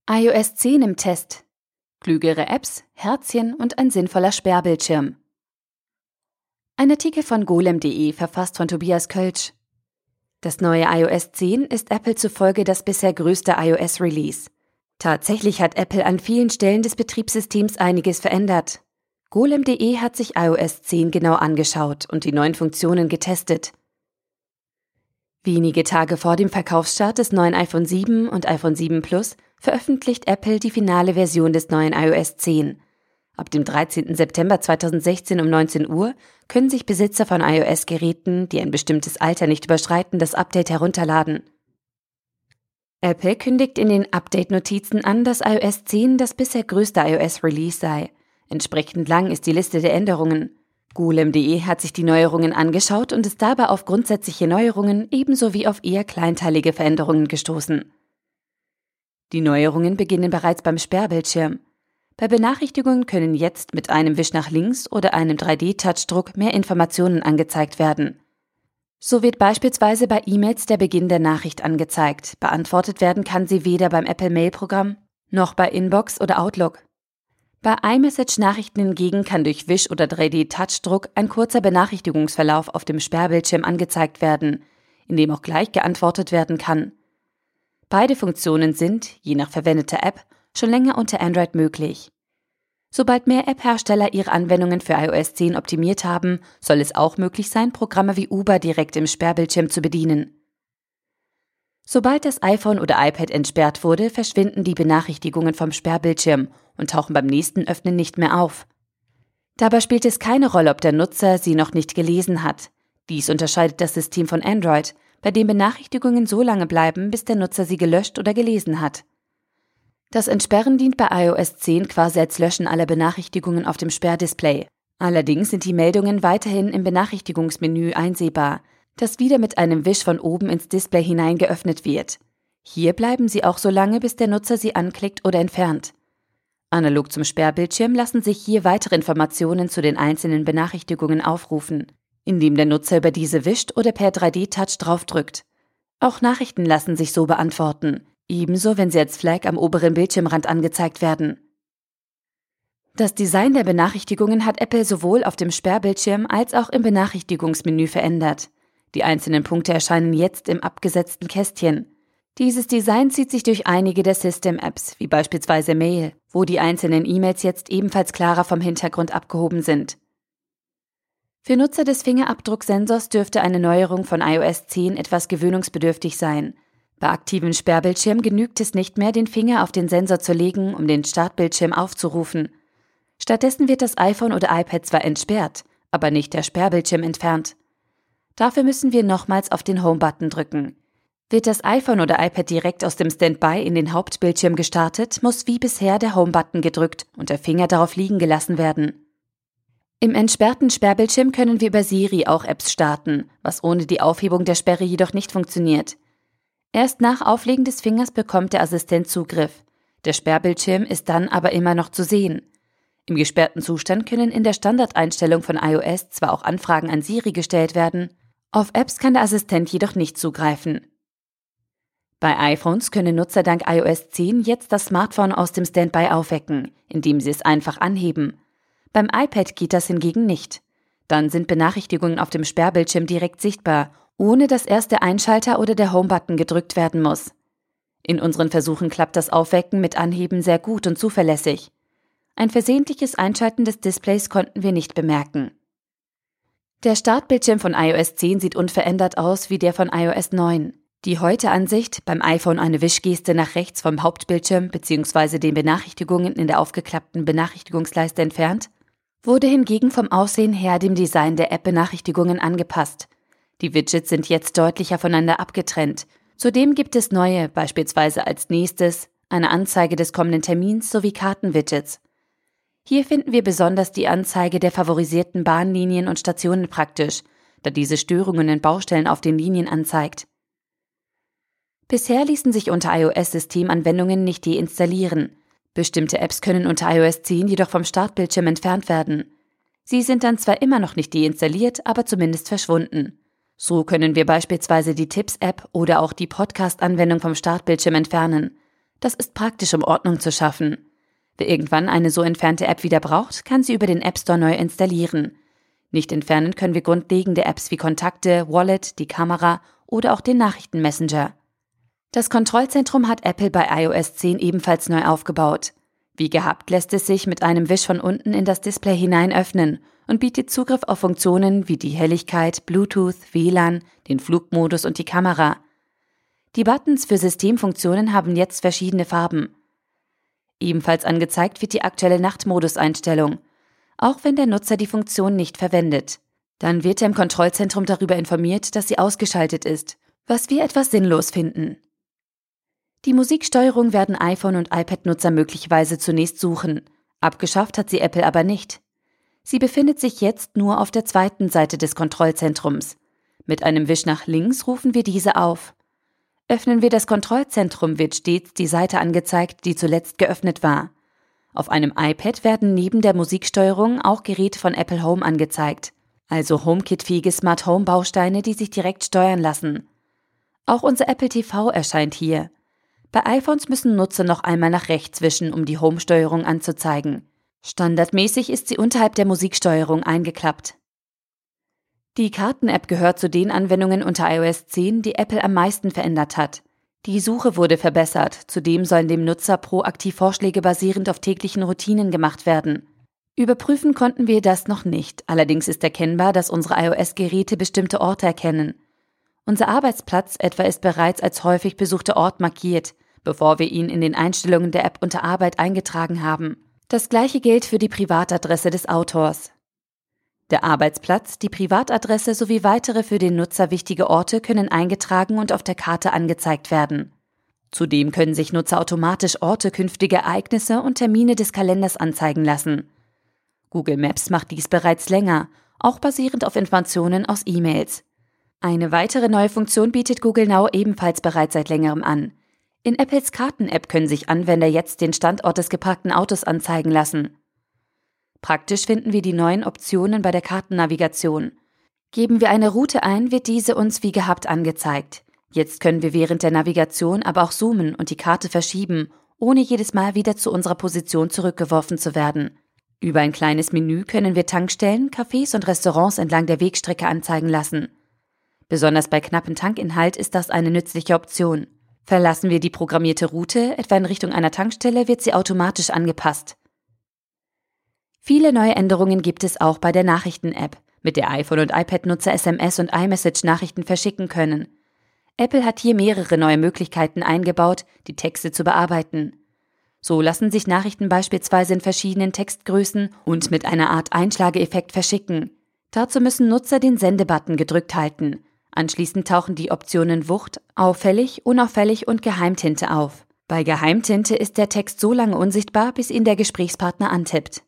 iOS 10 im Test. Klügere Apps, Herzchen und ein sinnvoller Sperrbildschirm. Ein Artikel von golem.de, verfasst von Tobias Kölsch. Das neue iOS 10 ist Apple zufolge das bisher größte iOS-Release. Tatsächlich hat Apple an vielen Stellen des Betriebssystems einiges verändert. Golem.de hat sich iOS 10 genau angeschaut und die neuen Funktionen getestet. Wenige Tage vor dem Verkaufsstart des neuen iPhone 7 und iPhone 7 Plus veröffentlicht Apple die finale Version des neuen iOS 10. Ab dem 13. September 2016 um 19 Uhr können sich Besitzer von iOS-Geräten, die ein bestimmtes Alter nicht überschreiten, das Update herunterladen. Apple kündigt in den Update-Notizen an, dass iOS 10 das bisher größte iOS-Release sei. Entsprechend lang ist die Liste der Änderungen. Golem.de hat sich die Neuerungen angeschaut und ist dabei auf grundsätzliche Neuerungen ebenso wie auf eher kleinteilige Veränderungen gestoßen. Die Neuerungen beginnen bereits beim Sperrbildschirm. Bei Benachrichtigungen können jetzt mit einem Wisch nach links oder einem 3D-Touchdruck mehr Informationen angezeigt werden. So wird beispielsweise bei E-Mails der Beginn der Nachricht angezeigt. Beantwortet werden kann sie weder beim Apple-Mail-Programm noch bei Inbox oder Outlook. Bei iMessage-Nachrichten hingegen kann durch Wisch oder 3D-Touchdruck ein kurzer Benachrichtigungsverlauf auf dem Sperrbildschirm angezeigt werden, in dem auch gleich geantwortet werden kann. Beide Funktionen sind, je nach verwendeter App, schon länger unter Android möglich. Sobald mehr App-Hersteller ihre Anwendungen für iOS 10 optimiert haben, soll es auch möglich sein, Programme wie Uber direkt im Sperrbildschirm zu bedienen. Sobald das iPhone oder iPad entsperrt wurde, verschwinden die Benachrichtigungen vom Sperrbildschirm und tauchen beim nächsten Öffnen nicht mehr auf. Dabei spielt es keine Rolle, ob der Nutzer sie noch nicht gelesen hat. Dies unterscheidet das System von Android, bei dem Benachrichtigungen so lange bleiben, bis der Nutzer sie gelöscht oder gelesen hat. Das Entsperren dient bei iOS 10 quasi als Löschen aller Benachrichtigungen auf dem Sperrdisplay. Allerdings sind die Meldungen weiterhin im Benachrichtigungsmenü einsehbar, das wieder mit einem Wisch von oben ins Display hinein geöffnet wird. Hier bleiben sie auch so lange, bis der Nutzer sie anklickt oder entfernt. Analog zum Sperrbildschirm lassen sich hier weitere Informationen zu den einzelnen Benachrichtigungen aufrufen, indem der Nutzer über diese wischt oder per 3D-Touch draufdrückt. Auch Nachrichten lassen sich so beantworten, ebenso wenn sie als Flag am oberen Bildschirmrand angezeigt werden. Das Design der Benachrichtigungen hat Apple sowohl auf dem Sperrbildschirm als auch im Benachrichtigungsmenü verändert. Die einzelnen Punkte erscheinen jetzt im abgesetzten Kästchen. Dieses Design zieht sich durch einige der System-Apps, wie beispielsweise Mail, wo die einzelnen E-Mails jetzt ebenfalls klarer vom Hintergrund abgehoben sind. Für Nutzer des Fingerabdrucksensors dürfte eine Neuerung von iOS 10 etwas gewöhnungsbedürftig sein. Bei aktivem Sperrbildschirm genügt es nicht mehr, den Finger auf den Sensor zu legen, um den Startbildschirm aufzurufen. Stattdessen wird das iPhone oder iPad zwar entsperrt, aber nicht der Sperrbildschirm entfernt. Dafür müssen wir nochmals auf den Home-Button drücken. Wird das iPhone oder iPad direkt aus dem Standby in den Hauptbildschirm gestartet, muss wie bisher der Home-Button gedrückt und der Finger darauf liegen gelassen werden. Im entsperrten Sperrbildschirm können wir über Siri auch Apps starten, was ohne die Aufhebung der Sperre jedoch nicht funktioniert. Erst nach Auflegen des Fingers bekommt der Assistent Zugriff. Der Sperrbildschirm ist dann aber immer noch zu sehen. Im gesperrten Zustand können in der Standardeinstellung von iOS zwar auch Anfragen an Siri gestellt werden, auf Apps kann der Assistent jedoch nicht zugreifen. Bei iPhones können Nutzer dank iOS 10 jetzt das Smartphone aus dem Standby aufwecken, indem sie es einfach anheben. Beim iPad geht das hingegen nicht. Dann sind Benachrichtigungen auf dem Sperrbildschirm direkt sichtbar, ohne dass erst der Einschalter oder der Home-Button gedrückt werden muss. In unseren Versuchen klappt das Aufwecken mit Anheben sehr gut und zuverlässig. Ein versehentliches Einschalten des Displays konnten wir nicht bemerken. Der Startbildschirm von iOS 10 sieht unverändert aus wie der von iOS 9. Die Heute-Ansicht, beim iPhone eine Wischgeste nach rechts vom Hauptbildschirm bzw. den Benachrichtigungen in der aufgeklappten Benachrichtigungsleiste entfernt, wurde hingegen vom Aussehen her dem Design der App-Benachrichtigungen angepasst. Die Widgets sind jetzt deutlicher voneinander abgetrennt. Zudem gibt es neue, beispielsweise als nächstes, eine Anzeige des kommenden Termins sowie Karten-Widgets. Hier finden wir besonders die Anzeige der favorisierten Bahnlinien und Stationen praktisch, da diese Störungen in Baustellen auf den Linien anzeigt. Bisher ließen sich unter iOS Systemanwendungen nicht deinstallieren. Bestimmte Apps können unter iOS 10 jedoch vom Startbildschirm entfernt werden. Sie sind dann zwar immer noch nicht deinstalliert, aber zumindest verschwunden. So können wir beispielsweise die Tipps-App oder auch die Podcast-Anwendung vom Startbildschirm entfernen. Das ist praktisch, um Ordnung zu schaffen. Wer irgendwann eine so entfernte App wieder braucht, kann sie über den App Store neu installieren. Nicht entfernen können wir grundlegende Apps wie Kontakte, Wallet, die Kamera oder auch den Nachrichtenmessenger. Das Kontrollzentrum hat Apple bei iOS 10 ebenfalls neu aufgebaut. Wie gehabt lässt es sich mit einem Wisch von unten in das Display hinein öffnen und bietet Zugriff auf Funktionen wie die Helligkeit, Bluetooth, WLAN, den Flugmodus und die Kamera. Die Buttons für Systemfunktionen haben jetzt verschiedene Farben. Ebenfalls angezeigt wird die aktuelle Nachtmodus-Einstellung, auch wenn der Nutzer die Funktion nicht verwendet. Dann wird er im Kontrollzentrum darüber informiert, dass sie ausgeschaltet ist, was wir etwas sinnlos finden. Die Musiksteuerung werden iPhone- und iPad-Nutzer möglicherweise zunächst suchen. Abgeschafft hat sie Apple aber nicht. Sie befindet sich jetzt nur auf der zweiten Seite des Kontrollzentrums. Mit einem Wisch nach links rufen wir diese auf. Öffnen wir das Kontrollzentrum, wird stets die Seite angezeigt, die zuletzt geöffnet war. Auf einem iPad werden neben der Musiksteuerung auch Geräte von Apple Home angezeigt, also HomeKit-fähige Smart Home Bausteine, die sich direkt steuern lassen. Auch unser Apple TV erscheint hier. Bei iPhones müssen Nutzer noch einmal nach rechts wischen, um die Home-Steuerung anzuzeigen. Standardmäßig ist sie unterhalb der Musiksteuerung eingeklappt. Die Karten-App gehört zu den Anwendungen unter iOS 10, die Apple am meisten verändert hat. Die Suche wurde verbessert, zudem sollen dem Nutzer proaktiv Vorschläge basierend auf täglichen Routinen gemacht werden. Überprüfen konnten wir das noch nicht, allerdings ist erkennbar, dass unsere iOS-Geräte bestimmte Orte erkennen. Unser Arbeitsplatz etwa ist bereits als häufig besuchter Ort markiert, bevor wir ihn in den Einstellungen der App unter Arbeit eingetragen haben. Das gleiche gilt für die Privatadresse des Autors. Der Arbeitsplatz, die Privatadresse sowie weitere für den Nutzer wichtige Orte können eingetragen und auf der Karte angezeigt werden. Zudem können sich Nutzer automatisch Orte, künftige Ereignisse und Termine des Kalenders anzeigen lassen. Google Maps macht dies bereits länger, auch basierend auf Informationen aus E-Mails. Eine weitere neue Funktion bietet Google Now ebenfalls bereits seit längerem an. In Apples Karten-App können sich Anwender jetzt den Standort des geparkten Autos anzeigen lassen. Praktisch finden wir die neuen Optionen bei der Kartennavigation. Geben wir eine Route ein, wird diese uns wie gehabt angezeigt. Jetzt können wir während der Navigation aber auch zoomen und die Karte verschieben, ohne jedes Mal wieder zu unserer Position zurückgeworfen zu werden. Über ein kleines Menü können wir Tankstellen, Cafés und Restaurants entlang der Wegstrecke anzeigen lassen. Besonders bei knappem Tankinhalt ist das eine nützliche Option. Verlassen wir die programmierte Route, etwa in Richtung einer Tankstelle, wird sie automatisch angepasst. Viele neue Änderungen gibt es auch bei der Nachrichten-App, mit der iPhone- und iPad-Nutzer SMS- und iMessage-Nachrichten verschicken können. Apple hat hier mehrere neue Möglichkeiten eingebaut, die Texte zu bearbeiten. So lassen sich Nachrichten beispielsweise in verschiedenen Textgrößen und mit einer Art Einschlageeffekt verschicken. Dazu müssen Nutzer den Sendebutton gedrückt halten. Anschließend tauchen die Optionen Wucht, auffällig, unauffällig und Geheimtinte auf. Bei Geheimtinte ist der Text so lange unsichtbar, bis ihn der Gesprächspartner antippt.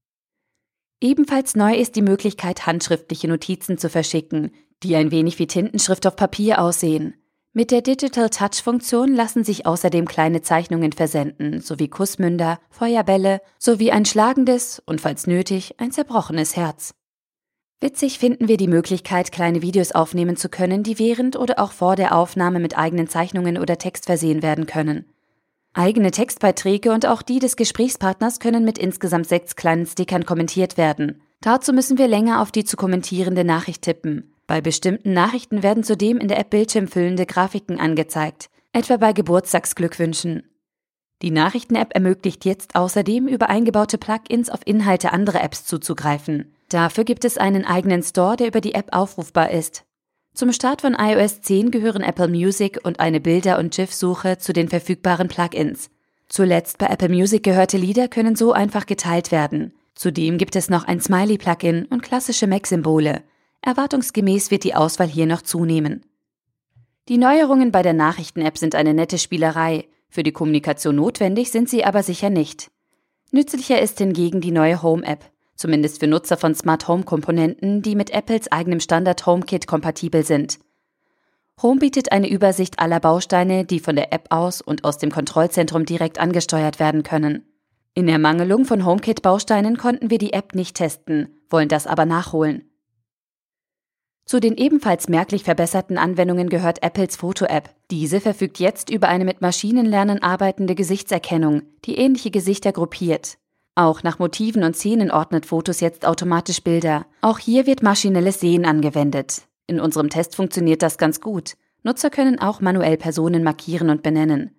Ebenfalls neu ist die Möglichkeit, handschriftliche Notizen zu verschicken, die ein wenig wie Tintenschrift auf Papier aussehen. Mit der Digital Touch-Funktion lassen sich außerdem kleine Zeichnungen versenden, sowie Kussmünder, Feuerbälle, sowie ein schlagendes und falls nötig ein zerbrochenes Herz. Witzig finden wir die Möglichkeit, kleine Videos aufnehmen zu können, die während oder auch vor der Aufnahme mit eigenen Zeichnungen oder Text versehen werden können. Eigene Textbeiträge und auch die des Gesprächspartners können mit insgesamt 6 kleinen Stickern kommentiert werden. Dazu müssen wir länger auf die zu kommentierende Nachricht tippen. Bei bestimmten Nachrichten werden zudem in der App bildschirmfüllende Grafiken angezeigt, etwa bei Geburtstagsglückwünschen. Die Nachrichten-App ermöglicht jetzt außerdem, über eingebaute Plugins auf Inhalte anderer Apps zuzugreifen. Dafür gibt es einen eigenen Store, der über die App aufrufbar ist. Zum Start von iOS 10 gehören Apple Music und eine Bilder- und GIF-Suche zu den verfügbaren Plugins. Zuletzt bei Apple Music gehörte Lieder können so einfach geteilt werden. Zudem gibt es noch ein Smiley-Plugin und klassische Mac-Symbole. Erwartungsgemäß wird die Auswahl hier noch zunehmen. Die Neuerungen bei der Nachrichten-App sind eine nette Spielerei. Für die Kommunikation notwendig sind sie aber sicher nicht. Nützlicher ist hingegen die neue Home-App. Zumindest für Nutzer von Smart-Home-Komponenten, die mit Apples eigenem Standard HomeKit kompatibel sind. Home bietet eine Übersicht aller Bausteine, die von der App aus und aus dem Kontrollzentrum direkt angesteuert werden können. In Ermangelung von HomeKit-Bausteinen konnten wir die App nicht testen, wollen das aber nachholen. Zu den ebenfalls merklich verbesserten Anwendungen gehört Apples Foto-App. Diese verfügt jetzt über eine mit Maschinenlernen arbeitende Gesichtserkennung, die ähnliche Gesichter gruppiert. Auch nach Motiven und Szenen ordnet Fotos jetzt automatisch Bilder. Auch hier wird maschinelles Sehen angewendet. In unserem Test funktioniert das ganz gut. Nutzer können auch manuell Personen markieren und benennen.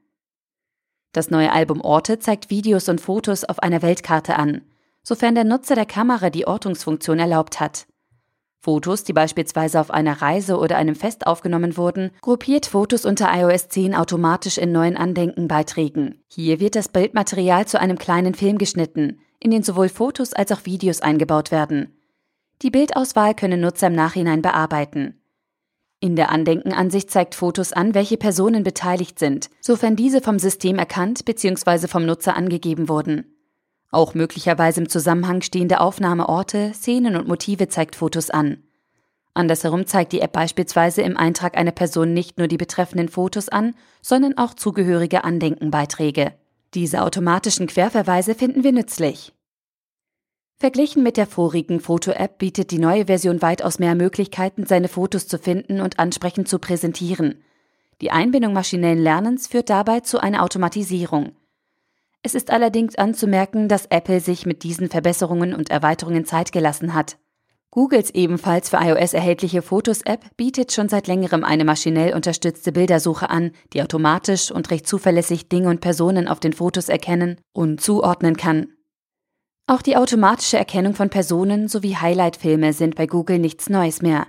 Das neue Album Orte zeigt Videos und Fotos auf einer Weltkarte an, sofern der Nutzer der Kamera die Ortungsfunktion erlaubt hat. Fotos, die beispielsweise auf einer Reise oder einem Fest aufgenommen wurden, gruppiert Fotos unter iOS 10 automatisch in neuen Andenkenbeiträgen. Hier wird das Bildmaterial zu einem kleinen Film geschnitten, in den sowohl Fotos als auch Videos eingebaut werden. Die Bildauswahl können Nutzer im Nachhinein bearbeiten. In der Andenkenansicht zeigt Fotos an, welche Personen beteiligt sind, sofern diese vom System erkannt bzw. vom Nutzer angegeben wurden. Auch möglicherweise im Zusammenhang stehende Aufnahmeorte, Szenen und Motive zeigt Fotos an. Andersherum zeigt die App beispielsweise im Eintrag einer Person nicht nur die betreffenden Fotos an, sondern auch zugehörige Andenkenbeiträge. Diese automatischen Querverweise finden wir nützlich. Verglichen mit der vorigen Foto-App bietet die neue Version weitaus mehr Möglichkeiten, seine Fotos zu finden und ansprechend zu präsentieren. Die Einbindung maschinellen Lernens führt dabei zu einer Automatisierung. Es ist allerdings anzumerken, dass Apple sich mit diesen Verbesserungen und Erweiterungen Zeit gelassen hat. Googles ebenfalls für iOS erhältliche Fotos-App bietet schon seit längerem eine maschinell unterstützte Bildersuche an, die automatisch und recht zuverlässig Dinge und Personen auf den Fotos erkennen und zuordnen kann. Auch die automatische Erkennung von Personen sowie Highlight-Filme sind bei Google nichts Neues mehr.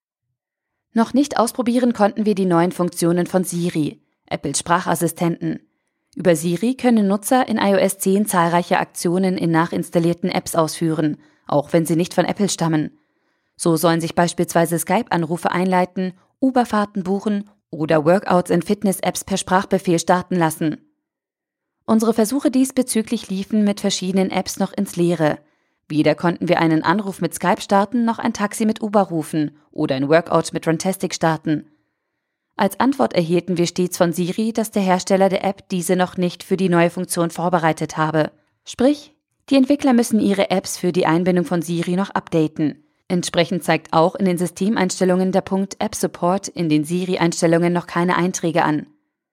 Noch nicht ausprobieren konnten wir die neuen Funktionen von Siri, Apples Sprachassistenten. Über Siri können Nutzer in iOS 10 zahlreiche Aktionen in nachinstallierten Apps ausführen, auch wenn sie nicht von Apple stammen. So sollen sich beispielsweise Skype-Anrufe einleiten, Uber-Fahrten buchen oder Workouts in Fitness-Apps per Sprachbefehl starten lassen. Unsere Versuche diesbezüglich liefen mit verschiedenen Apps noch ins Leere. Weder konnten wir einen Anruf mit Skype starten, noch ein Taxi mit Uber rufen oder ein Workout mit Runtastic starten. Als Antwort erhielten wir stets von Siri, dass der Hersteller der App diese noch nicht für die neue Funktion vorbereitet habe. Sprich, die Entwickler müssen ihre Apps für die Einbindung von Siri noch updaten. Entsprechend zeigt auch in den Systemeinstellungen der Punkt App Support in den Siri-Einstellungen noch keine Einträge an.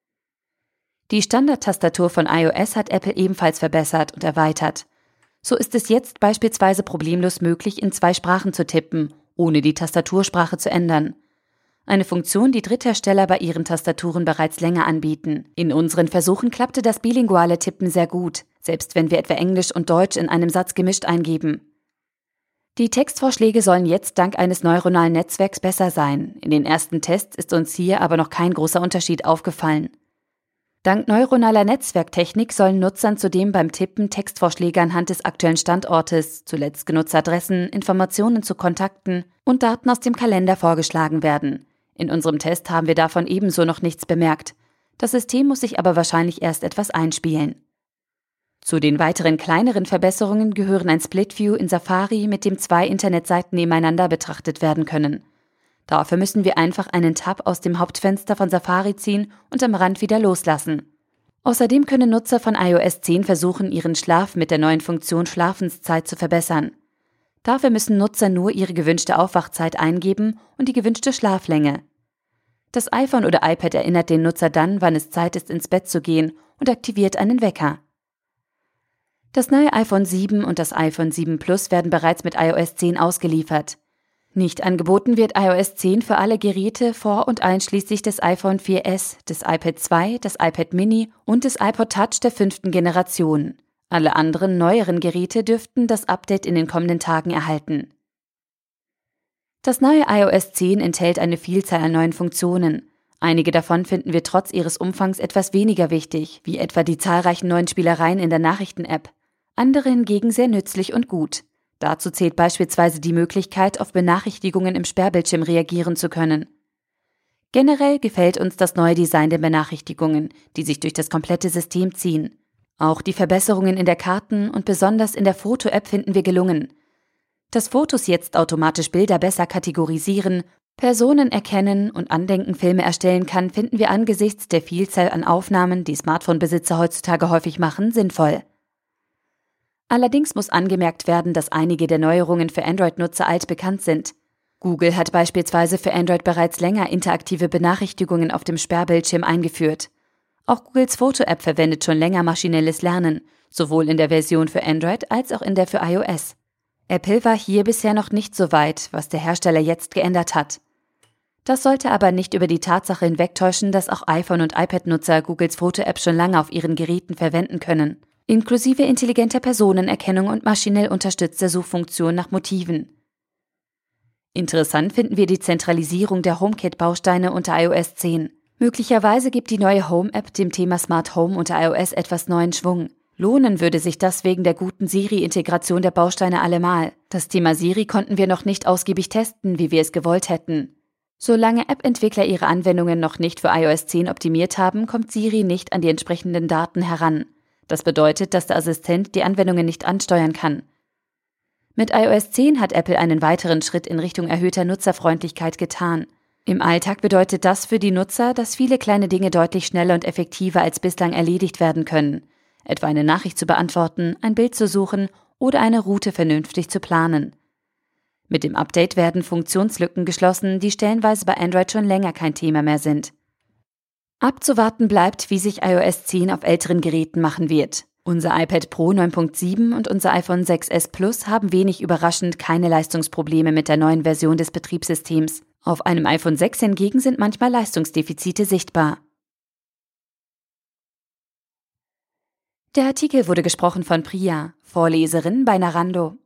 Die Standardtastatur von iOS hat Apple ebenfalls verbessert und erweitert. So ist es jetzt beispielsweise problemlos möglich, in 2 Sprachen zu tippen, ohne die Tastatursprache zu ändern. Eine Funktion, die Dritthersteller bei ihren Tastaturen bereits länger anbieten. In unseren Versuchen klappte das bilinguale Tippen sehr gut, selbst wenn wir etwa Englisch und Deutsch in einem Satz gemischt eingeben. Die Textvorschläge sollen jetzt dank eines neuronalen Netzwerks besser sein. In den ersten Tests ist uns hier aber noch kein großer Unterschied aufgefallen. Dank neuronaler Netzwerktechnik sollen Nutzern zudem beim Tippen Textvorschläge anhand des aktuellen Standortes, zuletzt genutzte Adressen, Informationen zu Kontakten und Daten aus dem Kalender vorgeschlagen werden. In unserem Test haben wir davon ebenso noch nichts bemerkt. Das System muss sich aber wahrscheinlich erst etwas einspielen. Zu den weiteren kleineren Verbesserungen gehören ein Split View in Safari, mit dem 2 Internetseiten nebeneinander betrachtet werden können. Dafür müssen wir einfach einen Tab aus dem Hauptfenster von Safari ziehen und am Rand wieder loslassen. Außerdem können Nutzer von iOS 10 versuchen, ihren Schlaf mit der neuen Funktion Schlafenszeit zu verbessern. Dafür müssen Nutzer nur ihre gewünschte Aufwachzeit eingeben und die gewünschte Schlaflänge. Das iPhone oder iPad erinnert den Nutzer dann, wann es Zeit ist, ins Bett zu gehen und aktiviert einen Wecker. Das neue iPhone 7 und das iPhone 7 Plus werden bereits mit iOS 10 ausgeliefert. Nicht angeboten wird iOS 10 für alle Geräte vor und einschließlich des iPhone 4S, des iPad 2, des iPad Mini und des iPod Touch der 5. Generation. Alle anderen neueren Geräte dürften das Update in den kommenden Tagen erhalten. Das neue iOS 10 enthält eine Vielzahl an neuen Funktionen. Einige davon finden wir trotz ihres Umfangs etwas weniger wichtig, wie etwa die zahlreichen neuen Spielereien in der Nachrichten-App. Andere hingegen sehr nützlich und gut. Dazu zählt beispielsweise die Möglichkeit, auf Benachrichtigungen im Sperrbildschirm reagieren zu können. Generell gefällt uns das neue Design der Benachrichtigungen, die sich durch das komplette System ziehen. Auch die Verbesserungen in der Karten- und besonders in der Foto-App finden wir gelungen. Dass Fotos jetzt automatisch Bilder besser kategorisieren, Personen erkennen und Andenkenfilme erstellen kann, finden wir angesichts der Vielzahl an Aufnahmen, die Smartphone-Besitzer heutzutage häufig machen, sinnvoll. Allerdings muss angemerkt werden, dass einige der Neuerungen für Android-Nutzer altbekannt sind. Google hat beispielsweise für Android bereits länger interaktive Benachrichtigungen auf dem Sperrbildschirm eingeführt. Auch Googles Foto-App verwendet schon länger maschinelles Lernen, sowohl in der Version für Android als auch in der für iOS. Apple war hier bisher noch nicht so weit, was der Hersteller jetzt geändert hat. Das sollte aber nicht über die Tatsache hinwegtäuschen, dass auch iPhone- und iPad-Nutzer Googles Foto-App schon lange auf ihren Geräten verwenden können, inklusive intelligenter Personenerkennung und maschinell unterstützter Suchfunktion nach Motiven. Interessant finden wir die Zentralisierung der HomeKit-Bausteine unter iOS 10. Möglicherweise gibt die neue Home-App dem Thema Smart Home unter iOS etwas neuen Schwung. Lohnen würde sich das wegen der guten Siri-Integration der Bausteine allemal. Das Thema Siri konnten wir noch nicht ausgiebig testen, wie wir es gewollt hätten. Solange App-Entwickler ihre Anwendungen noch nicht für iOS 10 optimiert haben, kommt Siri nicht an die entsprechenden Daten heran. Das bedeutet, dass der Assistent die Anwendungen nicht ansteuern kann. Mit iOS 10 hat Apple einen weiteren Schritt in Richtung erhöhter Nutzerfreundlichkeit getan. Im Alltag bedeutet das für die Nutzer, dass viele kleine Dinge deutlich schneller und effektiver als bislang erledigt werden können. Etwa eine Nachricht zu beantworten, ein Bild zu suchen oder eine Route vernünftig zu planen. Mit dem Update werden Funktionslücken geschlossen, die stellenweise bei Android schon länger kein Thema mehr sind. Abzuwarten bleibt, wie sich iOS 10 auf älteren Geräten machen wird. Unser iPad Pro 9.7 und unser iPhone 6s Plus haben wenig überraschend keine Leistungsprobleme mit der neuen Version des Betriebssystems. Auf einem iPhone 6 hingegen sind manchmal Leistungsdefizite sichtbar. Der Artikel wurde gesprochen von Priya, Vorleserin bei Narando.